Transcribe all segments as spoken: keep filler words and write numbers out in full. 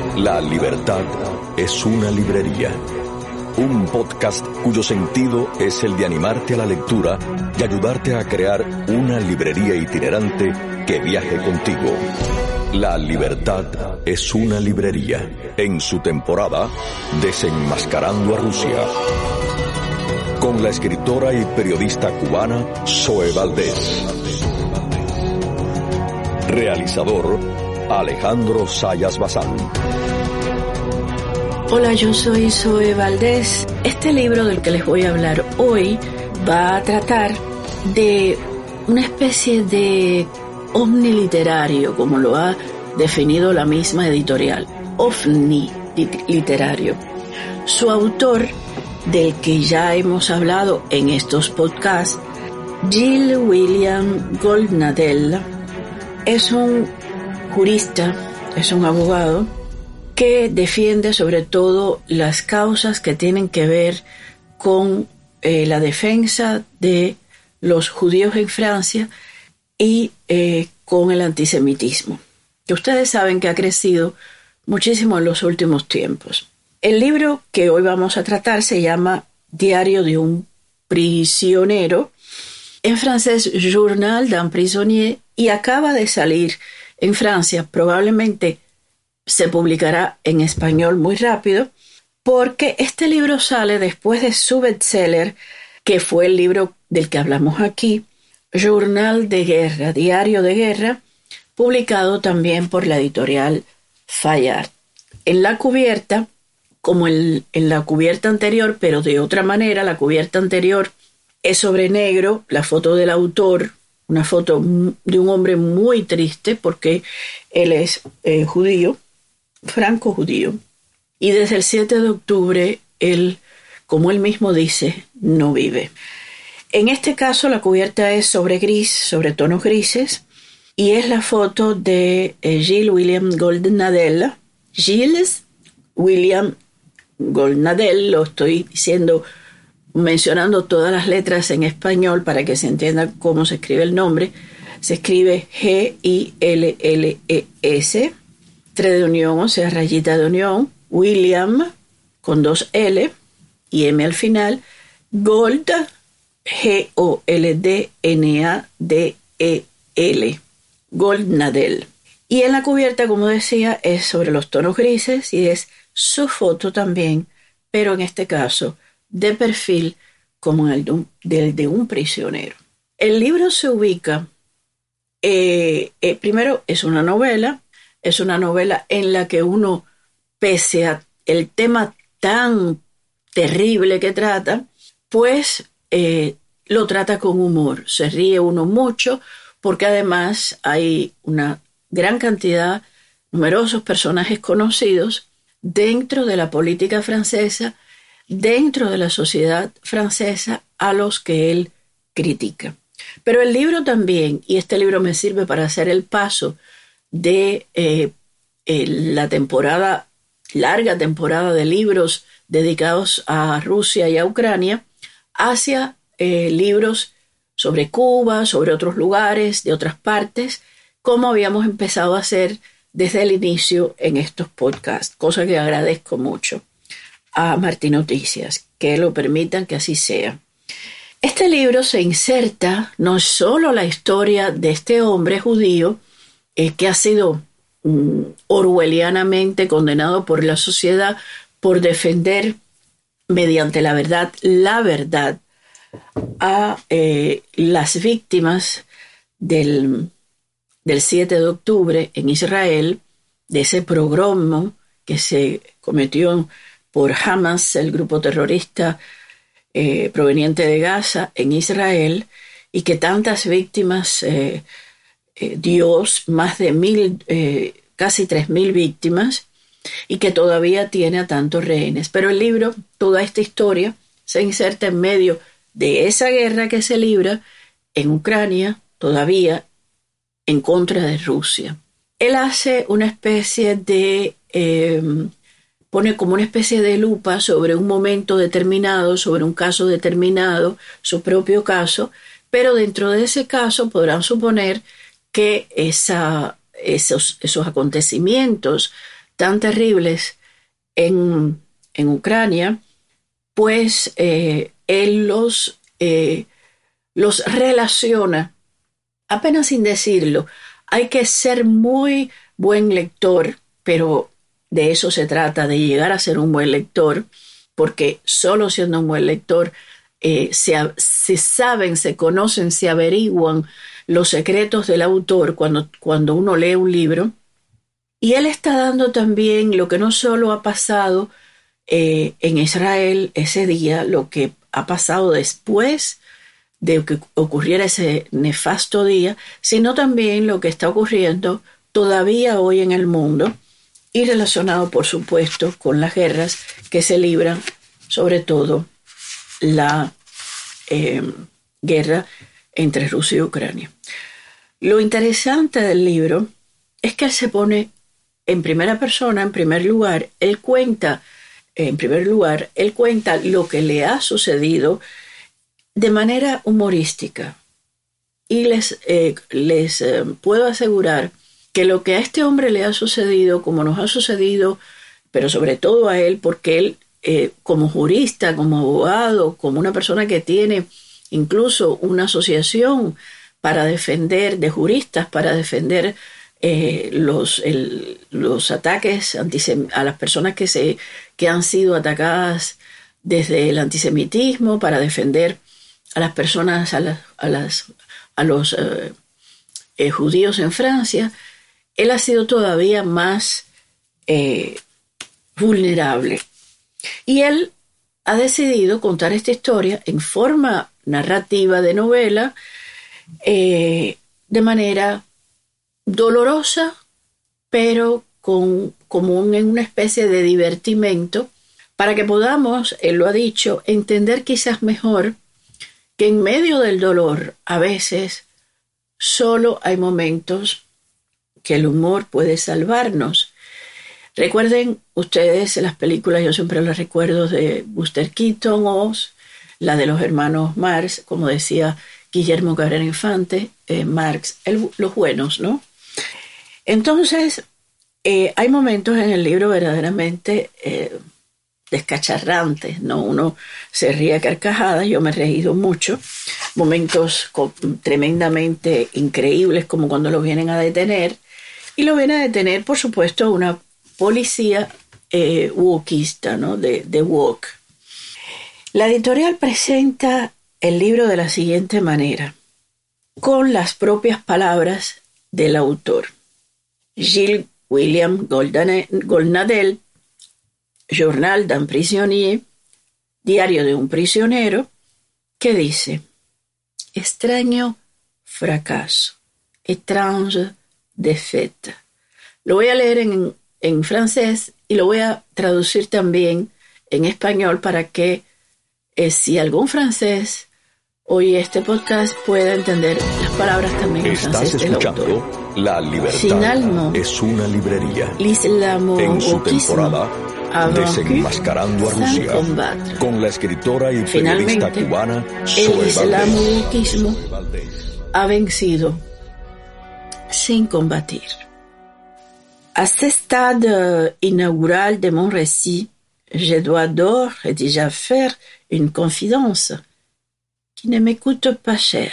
La libertad es una librería. Un podcast cuyo sentido es el de animarte a la lectura y ayudarte a crear una librería itinerante que viaje contigo. La libertad es una librería. En su temporada, Desenmascarando a Rusia. Con la escritora y periodista cubana Zoe Valdés. Realizador Alejandro Sayas Bazán. Hola, yo soy Zoe Valdés. Este libro del que les voy a hablar hoy va a tratar de una especie de ovni literario, como lo ha definido la misma editorial, ovni literario. Su autor, del que ya hemos hablado en estos podcasts, Gill William Goldnadel, es un jurista, es un abogado que defiende sobre todo las causas que tienen que ver con eh, la defensa de los judíos en Francia y eh, con el antisemitismo, que ustedes saben que ha crecido muchísimo en los últimos tiempos. El libro que hoy vamos a tratar se llama Diario de un prisionero, en francés Journal d'un prisonnier, y acaba de salir en Francia. Probablemente se publicará en español muy rápido, porque este libro sale después de su bestseller, que fue el libro del que hablamos aquí, Journal de Guerra, Diario de Guerra, publicado también por la editorial Fayard. En la cubierta, como en, en la cubierta anterior, pero de otra manera, la cubierta anterior es sobre negro, la foto del autor, una foto de un hombre muy triste porque él es eh, judío, franco-judío, y desde el siete de octubre él, como él mismo dice, no vive. En este caso la cubierta es sobre gris, sobre tonos grises, y es la foto de eh, Gill William Goldnadel. Gilles William Goldnadel, lo estoy diciendo, mencionando todas las letras en español para que se entienda cómo se escribe el nombre. Se escribe G I L L E S, tre de unión, o sea, rayita de unión, William, con dos L y M al final, Gold, G O L D N A D E L, Goldnadel. Y en la cubierta, como decía, es sobre los tonos grises y es su foto también, pero en este caso de perfil como el de un, del de un prisionero. El libro se ubica, eh, eh, primero es una novela, es una novela en la que uno, pese a el tema tan terrible que trata, pues eh, lo trata con humor, se ríe uno mucho, porque además hay una gran cantidad, numerosos personajes conocidos dentro de la política francesa, dentro de la sociedad francesa, a los que él critica. Pero el libro también, y este libro me sirve para hacer el paso de eh, eh, la temporada, larga temporada de libros dedicados a Rusia y a Ucrania, hacia eh, libros sobre Cuba, sobre otros lugares, de otras partes, como habíamos empezado a hacer desde el inicio en estos podcasts, cosa que agradezco mucho a Martín Noticias, que lo permitan que así sea. Este libro se inserta no solo la historia de este hombre judío eh, que ha sido um, orwellianamente condenado por la sociedad por defender mediante la verdad, la verdad, a eh, las víctimas del, del siete de octubre en Israel, de ese pogromo que se cometió por Hamas, el grupo terrorista eh, proveniente de Gaza en Israel, y que tantas víctimas eh, eh, dio, más de mil, eh, casi tres mil víctimas, y que todavía tiene a tantos rehenes. Pero el libro, toda esta historia, se inserta en medio de esa guerra que se libra en Ucrania, todavía en contra de Rusia. Él hace una especie de... Eh, pone como una especie de lupa sobre un momento determinado, sobre un caso determinado, su propio caso, pero dentro de ese caso podrán suponer que esa, esos, esos acontecimientos tan terribles en, en Ucrania, pues eh, él los, eh, los relaciona, apenas sin decirlo. Hay que ser muy buen lector, pero de eso se trata, de llegar a ser un buen lector, porque solo siendo un buen lector eh, se, se saben, se conocen, se averiguan los secretos del autor cuando, cuando uno lee un libro. Y él está dando también lo que no solo ha pasado eh, en Israel ese día, lo que ha pasado después de que ocurriera ese nefasto día, sino también lo que está ocurriendo todavía hoy en el mundo y relacionado, por supuesto, con las guerras que se libran, sobre todo la eh, guerra entre Rusia y Ucrania. Lo interesante del libro es que él se pone en primera persona, en primer lugar, él cuenta, en primer lugar, él cuenta lo que le ha sucedido de manera humorística. Y les, eh, les eh, puedo asegurar que lo que a este hombre le ha sucedido, como nos ha sucedido, pero sobre todo a él, porque él, eh, como jurista, como abogado, como una persona que tiene incluso una asociación para defender, de juristas, para defender eh, los, el, los ataques antisem- a las personas que, se, que han sido atacadas desde el antisemitismo, para defender a las personas, a, las, a, las, a los eh, eh, judíos en Francia. Él ha sido todavía más eh, vulnerable. Y él ha decidido contar esta historia en forma narrativa de novela, eh, de manera dolorosa, pero con, como un, en una especie de divertimento, para que podamos, él lo ha dicho, entender quizás mejor que en medio del dolor, a veces, solo hay momentos que el humor puede salvarnos. Recuerden ustedes las películas, yo siempre las recuerdo, de Buster Keaton o la de los hermanos Marx, como decía Guillermo Cabrera Infante, eh, Marx, el, los buenos, ¿no? Entonces, eh, hay momentos en el libro verdaderamente eh, descacharrantes, ¿no? Uno se ríe a carcajadas, yo me he reído mucho, momentos con, tremendamente increíbles, como cuando los vienen a detener, y lo viene a detener, por supuesto, una policía eh, wokista, ¿no? De, de woke. La editorial presenta el libro de la siguiente manera, con las propias palabras del autor. Gilles William Goldnadel, Journal d'un prisonnier, Diario de un prisionero, que dice: extraño fracaso, étrange défaite. Lo voy a leer en, en francés y lo voy a traducir también en español para que eh, si algún francés oye este podcast pueda entender las palabras también en francés del autor. Estás escuchando La Libertad Finalement, es una librería. L'islamo En su temporada Desenmascarando a Rusia, combattre. con la escritora y Finalmente, periodista cubana el Zoe islamo-wokismo Valdés. ha vencido sin combatir. À ce stade inaugural de mon récit, je dois d'ores et déjà faire une confidence qui ne me coûte pas cher.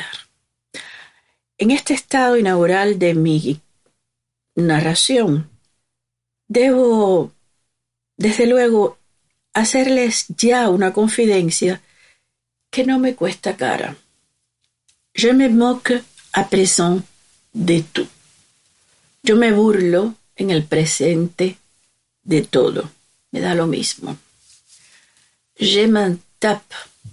En este estado inaugural de mi narración, debo, desde luego, hacerles ya una confidencia que no me cuesta cara. Je me moque à présent de tout. Yo me burlo en el presente de todo. Me da lo mismo. Je m'en tape.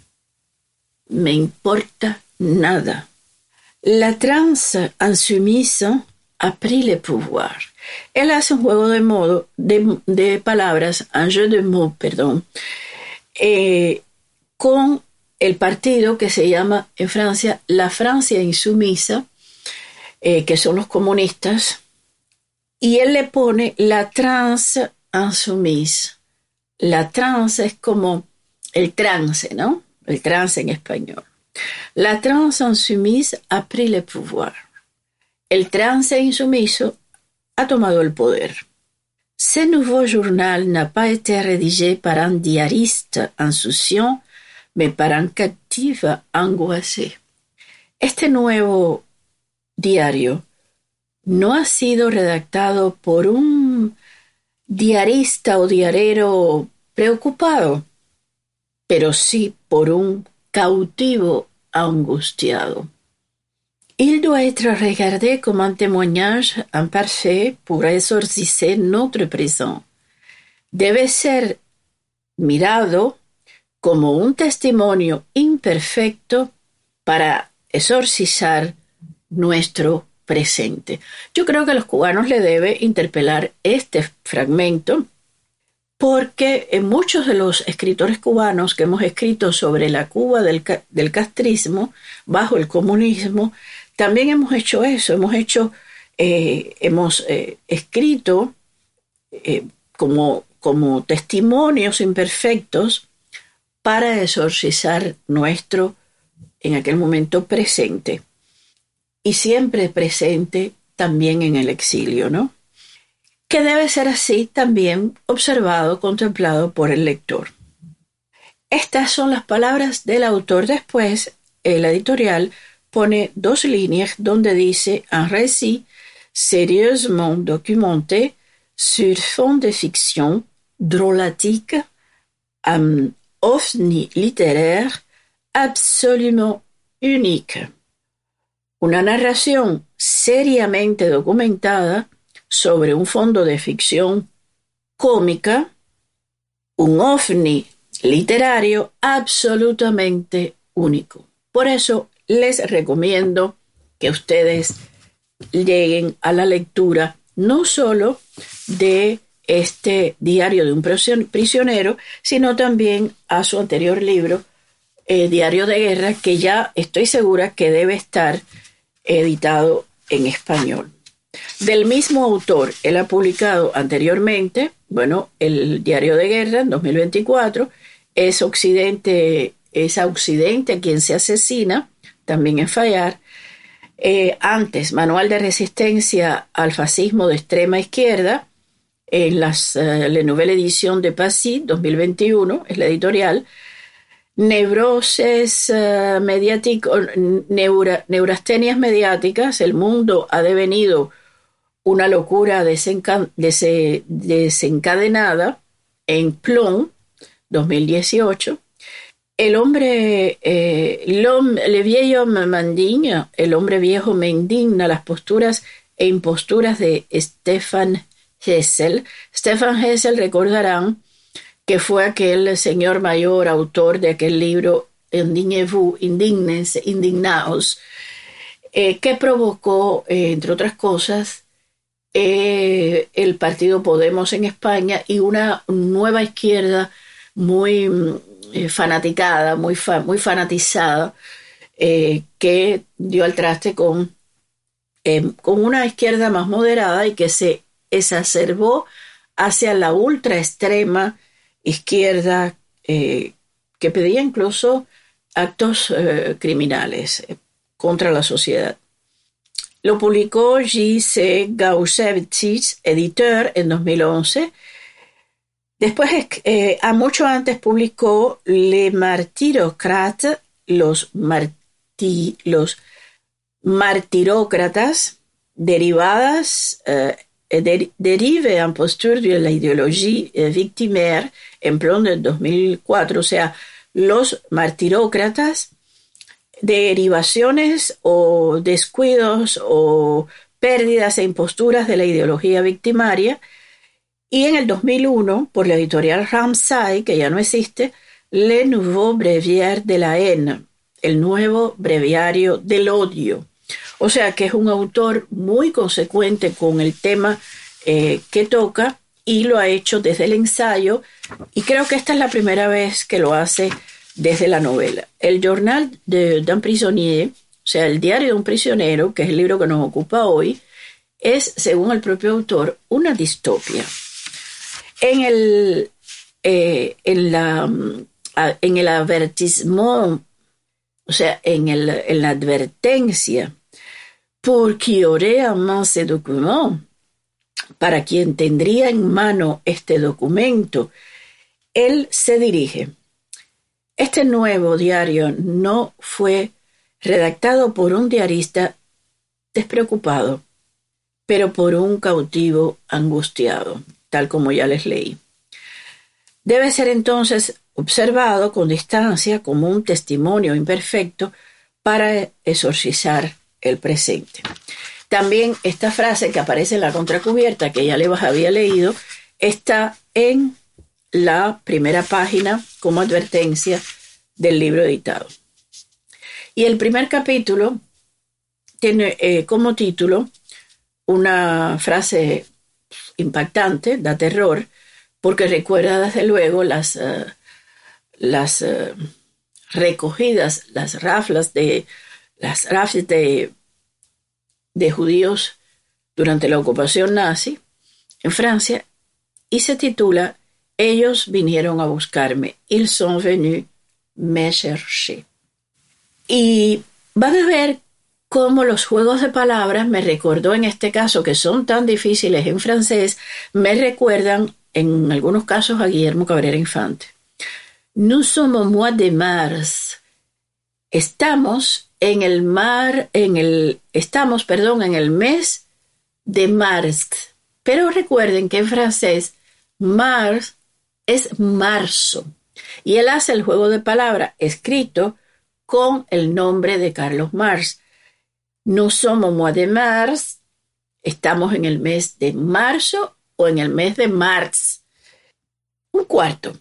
Me importa nada. La trans insoumise a pris le pouvoir. Él hace un juego de modo, de, de palabras, un jeu de mots, perdón, eh, con el partido que se llama en Francia la Francia insumisa, eh, que son los comunistas, y él le pone la trans insoumise. La trans es como el trance, ¿no? El trance en español. La trans insoumise a pris le pouvoir. El trance insumiso ha tomado el poder. Ce nouveau journal n'a pas été rédigé par un diariste insouciant, mais par un captif angoissé. Este nuevo diario no ha sido redactado por un diarista o diarero preocupado, pero sí por un cautivo angustiado. Il doit être regardé comme un témoignage imparfait pour exorciser notre présent. Debe ser mirado como un testimonio imperfecto para exorcizar nuestro presente. Yo creo que a los cubanos le debe interpelar este fragmento, porque en muchos de los escritores cubanos que hemos escrito sobre la Cuba del, del castrismo, bajo el comunismo, también hemos hecho eso, hemos hecho, eh, hemos eh, escrito eh, como, como testimonios imperfectos para exorcizar nuestro, en aquel momento, presente. Y siempre presente también en el exilio, ¿no? Que debe ser así también observado, contemplado por el lector. Estas son las palabras del autor. Después, el editorial pone dos líneas donde dice un récit sérieusement documenté sur fond de fiction drôlatique, un ovni littéraire absolument unique. Una narración seriamente documentada sobre un fondo de ficción cómica, un ovni literario absolutamente único. Por eso les recomiendo que ustedes lleguen a la lectura no solo de este diario de un prisionero, sino también a su anterior libro, eh, Diario de Guerra, que ya estoy segura que debe estar editado en español. Del mismo autor, él ha publicado anteriormente, bueno, el Diario de Guerra en dos mil veinticuatro, es Occidente, es a Occidente a quien se asesina, también en Fayard. Eh, antes, Manual de Resistencia al Fascismo de Extrema Izquierda, en las, uh, la Nouvelle Edition de Passy, dos mil veintiuno, es la editorial. Neurosis uh, mediáticas, neura, neurastenias mediáticas, el mundo ha devenido una locura desenca- des- desencadenada, en Plon, dos mil dieciocho. El hombre, eh, le vieil homme m'indigne, el hombre viejo me indigna, las posturas e imposturas de Stefan Hessel. Stefan Hessel, recordarán que fue aquel señor mayor autor de aquel libro Indignez-vous, Indignense, Indignaos, eh, que provocó, eh, entre otras cosas, eh, el partido Podemos en España y una nueva izquierda muy eh, fanaticada, muy, fa- muy fanatizada, eh, que dio al traste con, eh, con una izquierda más moderada y que se exacerbó hacia la ultra extrema izquierda, eh, que pedía incluso actos eh, criminales eh, contra la sociedad. Lo publicó J C Gauchevitch, editor, en dos mil once. Después, eh, a mucho antes, publicó Les Martyrocrates, los, marti, los martirócratas, derivadas, eh, de, derive en posture de la idéologie eh, victimaire, en Plon del dos mil cuatro, o sea, los martirócratas, derivaciones o descuidos o pérdidas e imposturas de la ideología victimaria. Y en el dos mil uno, por la editorial Ramsay, que ya no existe, Le Nouveau Breviaire de la Haine, el nuevo breviario del odio. O sea que es un autor muy consecuente con el tema eh, que toca, y lo ha hecho desde el ensayo, y creo que esta es la primera vez que lo hace desde la novela. El Journal de, d'un prisonnier, o sea, el diario de un prisionero, que es el libro que nos ocupa hoy, es, según el propio autor, una distopia. En el, eh, en la, en el avertissement, o sea, en, el, en la advertencia, pour qui aurait en main ces documents, para quien tendría en mano este documento, él se dirige. Este nuevo diario no fue redactado por un diarista despreocupado, pero por un cautivo angustiado, tal como ya les leí. Debe ser entonces observado con distancia como un testimonio imperfecto para exorcizar el presente. También esta frase que aparece en la contracubierta, que ya les había leído, está en la primera página como advertencia del libro editado. Y el primer capítulo tiene eh, como título una frase impactante, da terror, porque recuerda desde luego las, uh, las uh, recogidas, las raflas de, las rafles de, de judíos durante la ocupación nazi en Francia, y se titula Ellos vinieron a buscarme, ils sont venus me chercher. Y van a ver cómo los juegos de palabras, me recordó en este caso, que son tan difíciles en francés, me recuerdan en algunos casos a Guillermo Cabrera Infante. Nous sommes au mois de mars. Estamos en el mar, en el, estamos, perdón, en el mes de mars. Pero recuerden que en francés, mars es marzo. Y él hace el juego de palabras escrito con el nombre de Carlos Marx. Nous sommes au mois de mars, estamos en el mes de marzo o en el mes de marzo. Un cuarto.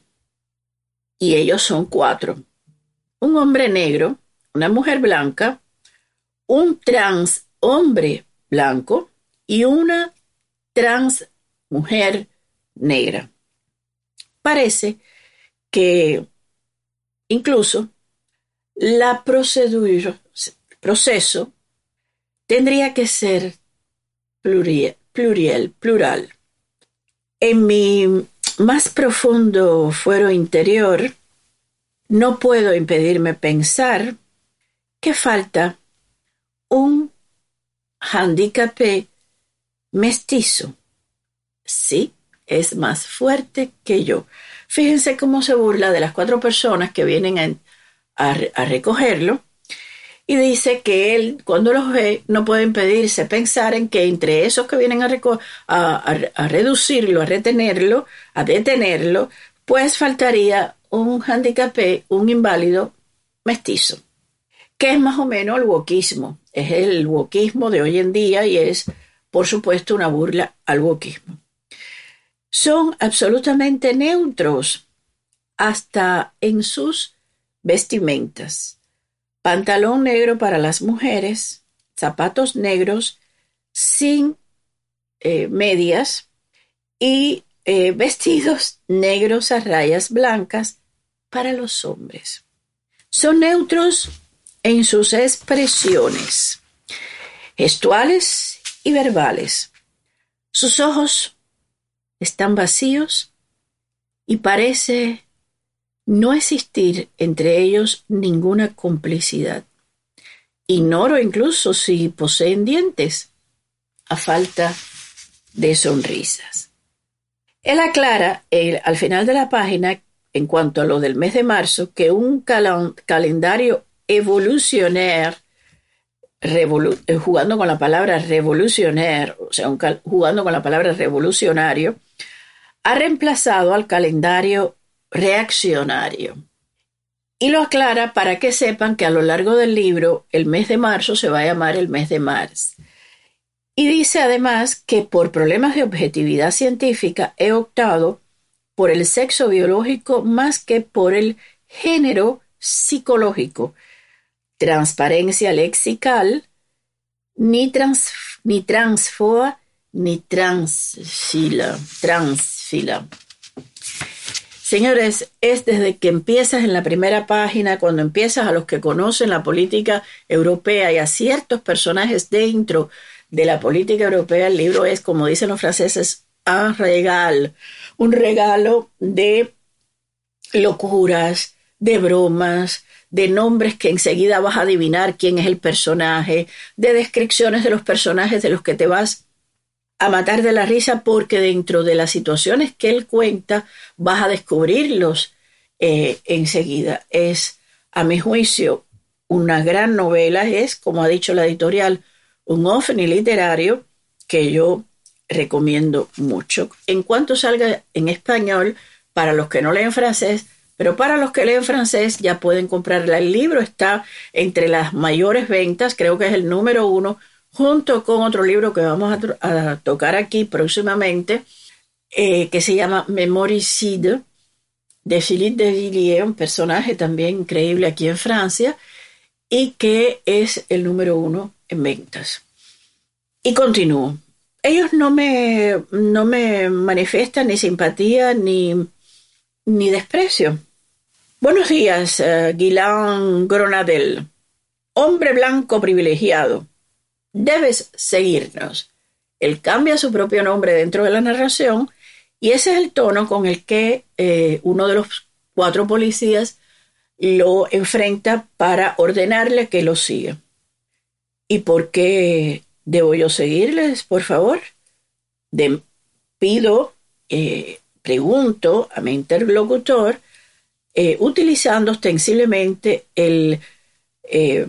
Y ellos son cuatro. Un hombre negro, una mujer blanca, un trans hombre blanco y una trans mujer negra. Parece que incluso la procedura, proceso, tendría que ser pluriel, pluriel, plural. En mi más profundo fuero interior, no puedo impedirme pensar que falta un handicapé mestizo. Sí, es más fuerte que yo. Fíjense cómo se burla de las cuatro personas que vienen a, a, a recogerlo. Y dice que él, cuando los ve, no puede impedirse pensar en que entre esos que vienen a, reco- a, a, a reducirlo, a retenerlo, a detenerlo, pues faltaría un handicapé, un inválido mestizo, que es más o menos el wokismo. Es el wokismo de hoy en día y es, por supuesto, una burla al wokismo. Son absolutamente neutros hasta en sus vestimentas. Pantalón negro para las mujeres, zapatos negros sin eh, medias y eh, vestidos negros a rayas blancas para los hombres. Son neutros en sus expresiones gestuales y verbales. Sus ojos están vacíos y parece no existir entre ellos ninguna complicidad. Ignoro incluso si poseen dientes, a falta de sonrisas. Él aclara el, al final de la página, en cuanto a lo del mes de marzo, que un cal- calendario evolucionaire, revolu- jugando con la palabra revolucionaire, o sea, un cal- jugando con la palabra revolucionario, ha reemplazado al calendario reaccionario. Y lo aclara para que sepan que a lo largo del libro el mes de marzo se va a llamar el mes de Mars. Y dice además que por problemas de objetividad científica he optado por el sexo biológico más que por el género psicológico. Transparencia lexical, ni, trans, ni transfoa, ni transfila, transfila. Señores, es desde que empiezas en la primera página, cuando empiezas a los que conocen la política europea y a ciertos personajes dentro de la política europea, el libro es, como dicen los franceses, un regalo, un regalo de locuras, de bromas, de nombres que enseguida vas a adivinar quién es el personaje, de descripciones de los personajes de los que te vas a matar de la risa porque dentro de las situaciones que él cuenta vas a descubrirlos eh, enseguida. Es, a mi juicio, una gran novela, es, como ha dicho la editorial, un ovni literario que yo recomiendo mucho. En cuanto salga en español, para los que no leen francés, pero para los que leen francés ya pueden comprarla. El libro está entre las mayores ventas, creo que es el número uno, junto con otro libro que vamos a, a tocar aquí próximamente, eh, que se llama Memoricide, de Philippe de Villiers, un personaje también increíble aquí en Francia, y que es el número uno en ventas. Y continúo. Ellos no me, no me manifiestan ni simpatía ni, ni desprecio. Buenos días, uh, Guilain Gronadel. Hombre blanco privilegiado. Debes seguirnos. Él cambia su propio nombre dentro de la narración y ese es el tono con el que eh, uno de los cuatro policías lo enfrenta para ordenarle que lo siga. ¿Y por qué debo yo seguirles, por favor? De, pido, eh, pregunto a mi interlocutor, eh, utilizando ostensiblemente el... Eh,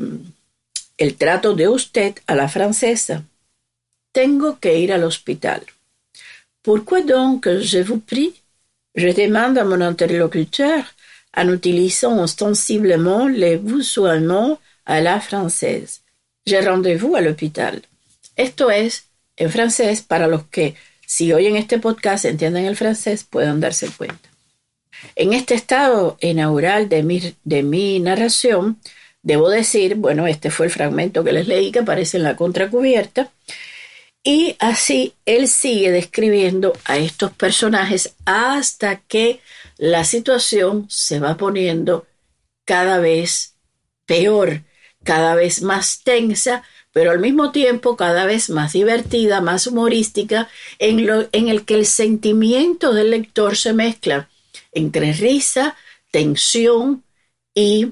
el trato de usted a la francesa. Tengo que ir al hospital. Pourquoi donc, je vous prie? Je demande à mon interlocuteur en utilisant ostensiblement les vouvoiements à la française. J'ai rendez-vous à l'hôpital. Esto es en francés para los que, si oyen este podcast, entienden el francés, puedan darse cuenta. En este estado inaugural de mi, de mi narración, debo decir, bueno, este fue el fragmento que les leí que aparece en la contracubierta, y así él sigue describiendo a estos personajes hasta que la situación se va poniendo cada vez peor, cada vez más tensa, pero al mismo tiempo cada vez más divertida, más humorística, en, lo, en el que el sentimiento del lector se mezcla entre risa, tensión y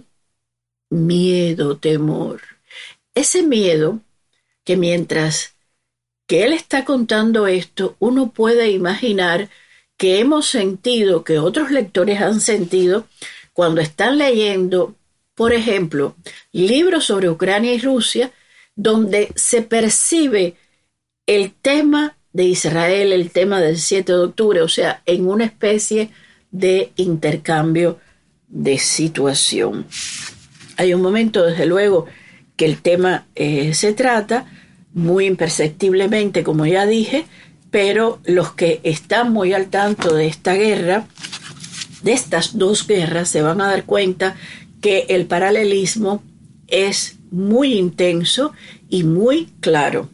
miedo, temor. Ese miedo que mientras que él está contando esto, uno puede imaginar que hemos sentido, que otros lectores han sentido cuando están leyendo, por ejemplo, libros sobre Ucrania y Rusia, donde se percibe el tema de Israel, el tema del siete de octubre, o sea, en una especie de intercambio de situación. Hay un momento, desde luego, que el tema eh, se trata muy imperceptiblemente, como ya dije, pero los que están muy al tanto de esta guerra, de estas dos guerras, se van a dar cuenta que el paralelismo es muy intenso y muy claro.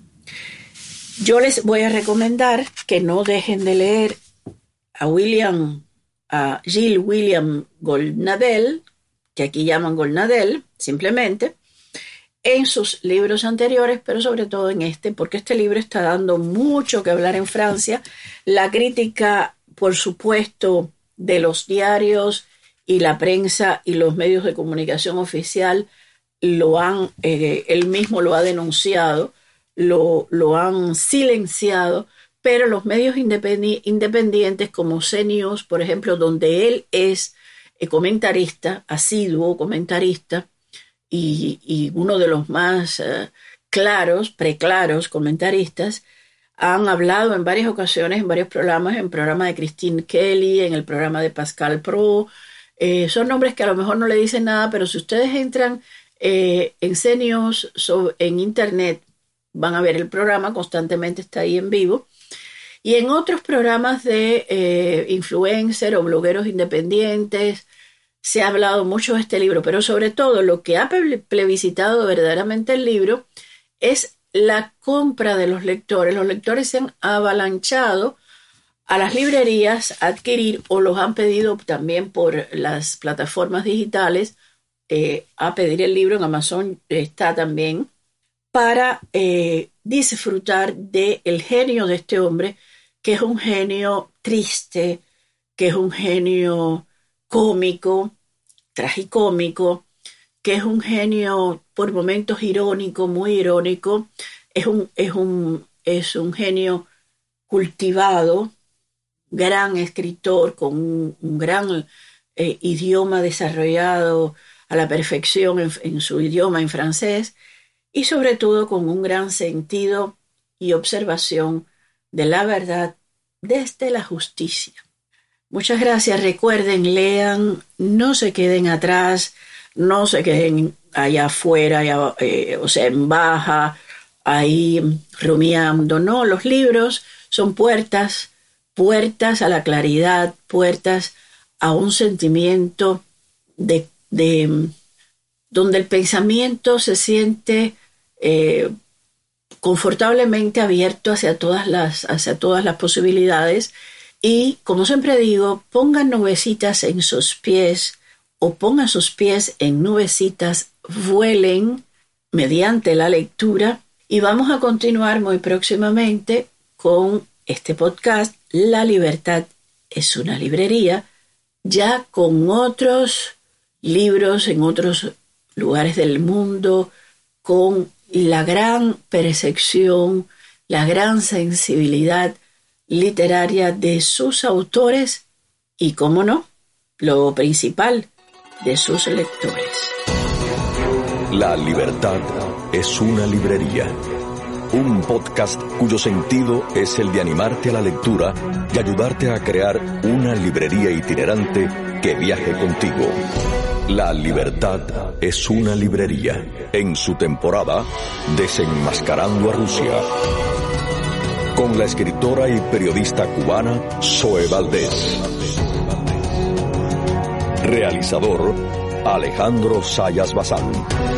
Yo les voy a recomendar que no dejen de leer a William, a Gilles William Goldnadel, que aquí llaman Goldnadel, simplemente, en sus libros anteriores, pero sobre todo en este, porque este libro está dando mucho que hablar en Francia. La crítica, por supuesto, de los diarios y la prensa y los medios de comunicación oficial lo han, eh, él mismo lo ha denunciado, lo, lo han silenciado, pero los medios independi- independientes como C News, por ejemplo, donde él es comentarista, asiduo comentarista, y, y uno de los más uh, claros, preclaros comentaristas, han hablado en varias ocasiones, en varios programas, en el programa de Christine Kelly, en el programa de Pascal Pro. Eh, son nombres que a lo mejor no le dicen nada, pero si ustedes entran eh, en C News, so, en internet, van a ver el programa, constantemente está ahí en vivo. Y en otros programas de eh, influencer o blogueros independientes se ha hablado mucho de este libro, pero sobre todo lo que ha plebiscitado verdaderamente el libro es la compra de los lectores. Los lectores se han avalanchado a las librerías a adquirir o los han pedido también por las plataformas digitales eh, a pedir el libro. En Amazon está también para eh, disfrutar del genio de este hombre, que es un genio triste, que es un genio cómico, tragicómico, que es un genio por momentos irónico, muy irónico, es un, es un, es un genio cultivado, gran escritor con un, un gran eh, idioma desarrollado a la perfección en, en su idioma, en francés, y sobre todo con un gran sentido y observación de la verdad desde la justicia. Muchas gracias. Recuerden, lean, no se queden atrás, no se queden allá afuera, allá, eh, o sea, en baja, ahí rumiando. No, los libros son puertas, puertas a la claridad, puertas a un sentimiento de, de donde el pensamiento se siente eh, confortablemente abierto hacia todas las, hacia todas las posibilidades. Y, como siempre digo, pongan nubecitas en sus pies o pongan sus pies en nubecitas, vuelen mediante la lectura, y vamos a continuar muy próximamente con este podcast, La Libertad es una librería, ya con otros libros en otros lugares del mundo, con la gran percepción, la gran sensibilidad literaria de sus autores y, cómo no, lo principal, de sus lectores. La Libertad es una librería. Un podcast cuyo sentido es el de animarte a la lectura y ayudarte a crear una librería itinerante que viaje contigo. La Libertad es una librería. En su temporada, Desenmascarando a Rusia. Con la escritora y periodista cubana Zoe Valdés. Realizador Alejandro Sayas Bazán.